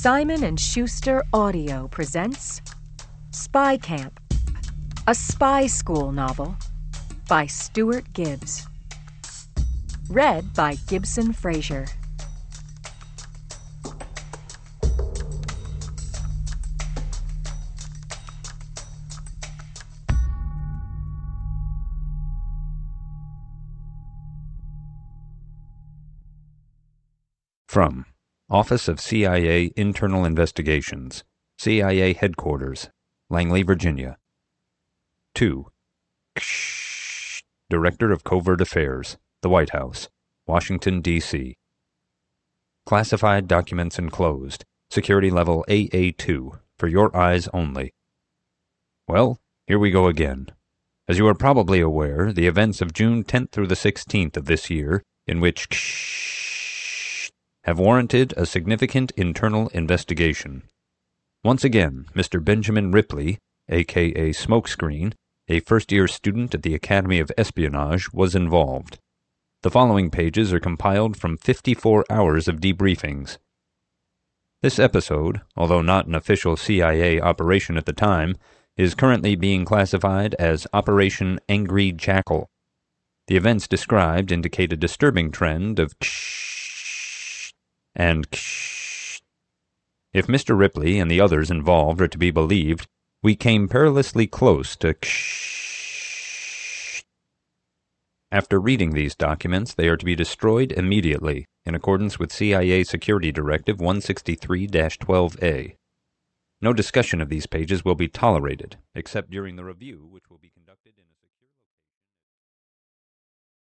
Simon & Schuster Audio presents Spy Camp, a spy school novel by Stuart Gibbs. Read by Gibson Fraser. From Office of CIA Internal Investigations, CIA Headquarters, Langley, Virginia. To Director of Covert Affairs, the White House, Washington, D.C. Classified documents enclosed. Security level AA2, for your eyes only. Well, here we go again. As you are probably aware, the events of June 10th through the 16th of this year, in which have warranted a significant internal investigation. Once again, Mr. Benjamin Ripley, a.k.a. Smokescreen, a first-year student at the Academy of Espionage, was involved. The following pages are compiled from 54 hours of debriefings. This episode, although not an official CIA operation at the time, is currently being classified as Operation Angry Jackal. The events described indicate a disturbing trend of and if Mr. Ripley and the others involved are to be believed, we came perilously close to After reading these documents, they are to be destroyed immediately, in accordance with CIA Security Directive 163-12A. No discussion of these pages will be tolerated, except during the review, which will be conducted.